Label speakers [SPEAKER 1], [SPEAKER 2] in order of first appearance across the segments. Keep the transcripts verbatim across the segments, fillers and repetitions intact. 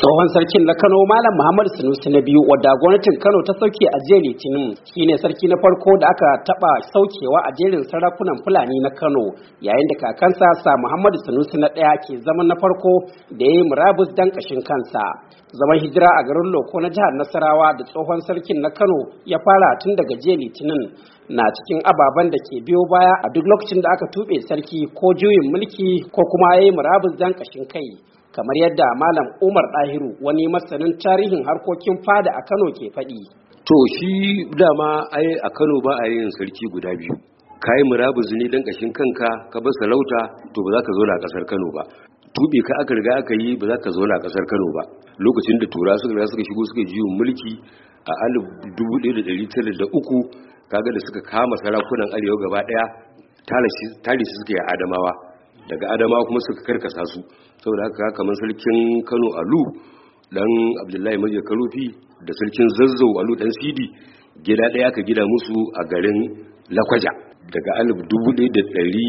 [SPEAKER 1] Tsohon sarkin na Kano Malam Muhammadu Sanusi na biyu wadda gwamnatin Kano ta sauke a jiya Litinin shine sarki na farko da aka taba saukewa a jerin sarakunan Fulani na Kano, yayin da kakansa sa Muhammadu Sanusi na ɗaya ke zaman na farko da ya yi murabus dan kashin kansa. Zaman hijira a garin Loko na jihar Nasarawa da tsohon sarkin na Kano ya fara tun daga jiya Litinin na cikin ababen da ke biyo baya a duk lokacin da aka tuɓe sarki ko juyin mulki ko kuma ya yi murabus dan kashin kai. Kamar yadda Malam Umar Dahiru, wani masanin tarihin harkokin fada a Kano ke faɗi.
[SPEAKER 2] To shi dama ai a Kano ba a yin sarki guda biyu. Kai murabus ne dan kashin kanka ka bar sarauta, to ba za ka zo na kasar Kano ba. Tube ka aka riga aka yi, ba za ka zo na kasar Kano ba. Lokacin da tura suka riga suka shigo suka jiyo mulki a alif dubu ɗaya da ɗari tara da uku, kaga da suka kama sarakunan Arewa gaba ɗaya, tare su suka yi Adamawa. Daga Adamawa kuma suka karkasa su. Saboda haka kamar sarkin Kano Alu dan Abdullahi Maje Karofi da sarkin Zazzau Alu dan Sidi, gida ɗaya aka gida musu a garin Lakwaja daga alif dubu ɗaya da ɗari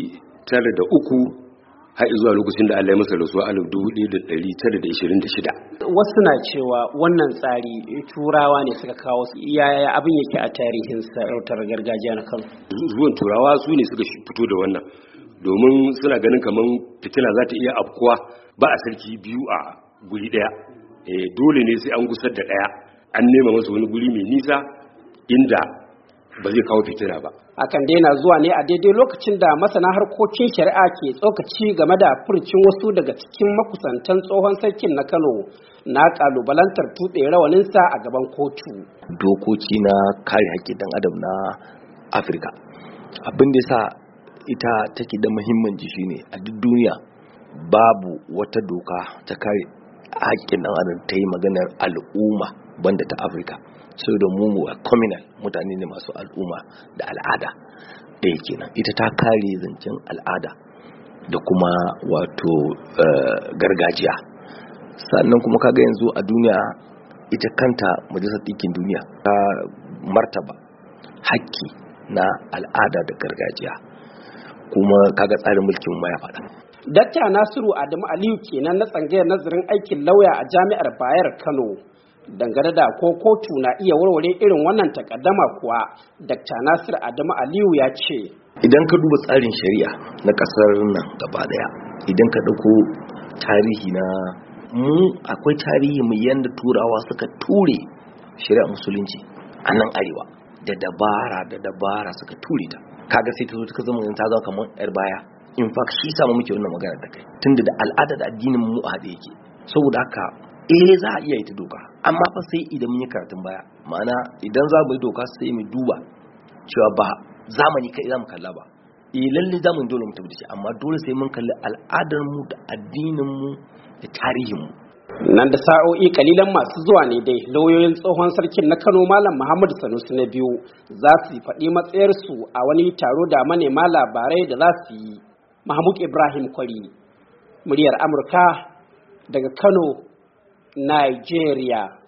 [SPEAKER 2] tara da uku har zuwa lokacin da Allah ya masa rasuwa alif dubu ɗaya da ɗari tara da ishirin da shida.
[SPEAKER 1] Wasu na cewa wannan tsari turawa ne suka kawo su, yaya abin yake a tarihin sarautar gargajiya na Kano?
[SPEAKER 2] Zuwan turawa su ne suka fito da wannan, domin suna ganin kamar fitina za ta iya afkuwa ba a sarki biyu a guri daya. E, dole ne sai an gusar da daya, an nema masa wani guri mai nisa inda ba zai kawo fitina ba.
[SPEAKER 1] Hakan dai na zuwa ne a daidai lokacin da masana harkokin shari'a ke tsokaci game da furcin wasu daga cikin makusantan tsohon sarkin na Kano na kalubalantar tuɓe rawaninsa a gaban kotu.
[SPEAKER 3] Dokoki na kare haƙƙin ɗan adam na Afirka, abin da sa ita take da muhimmanci shine a duk duniya babu wata doka ta kare haƙƙin ɗan adam ta yi maganar al'umma banda ta Afirka. Sai da mu mu communal mutane ne masu al'umma da al'ada ɗaya kenan. Ita ta kare zancen al'ada da kuma wato gargajiya. Sannan kuma kaga yanzu a duniya ita kanta majalisar ɗinkin duniya ta martaba haƙƙi na al'ada da gargajiya, kuma kaga tsarin mulkin ma ya faɗa.
[SPEAKER 1] Dakta Nasiru Adamu Aliyu kenan na tsangayar nazarin aikin lauya a Jami'ar Bayar Kano. Dangane da ko kotu na iya warware irin wannan takaddama kuwa, Dakta Nasiru Adamu Aliyu ya ce,
[SPEAKER 3] idan ka duba tsarin shari'a na ƙasar nan gaba daya, idan ka ɗauko tarihi na mu akwai tarihi mai yanda turawa suka ture shari'a musulunci a nan arewa da dabara da dabara suka ture ta. Kaga sai ta zo ta zama ta zama kamar yar baya. In fact shi samu muke wannan magana da kai, tunda da al'ada da addinin mu a haɗe yake. Saboda haka eh za a iya yi ta doka, amma fa sai idan mun yi karatun baya. Ma'ana idan za mu yi doka sai mu duba cewa ba zamani kai za mu kalla ba. Eh lalle zamani dole mu tabbata shi, amma dole sai mun kalli al'adar mu da addinin mu da tarihin mu.
[SPEAKER 1] Nan da sa'o'i kalilan masu zuwa ne dai lauyoyin tsohon sarkin na Kano Malam Muhammadu Sanusi na biyu za su faɗi matsayarsu a wani taro da manema labarai da za su yi. Mahmud Ibrahim Kwari, muryar Amurka daga Kano, Nigeria.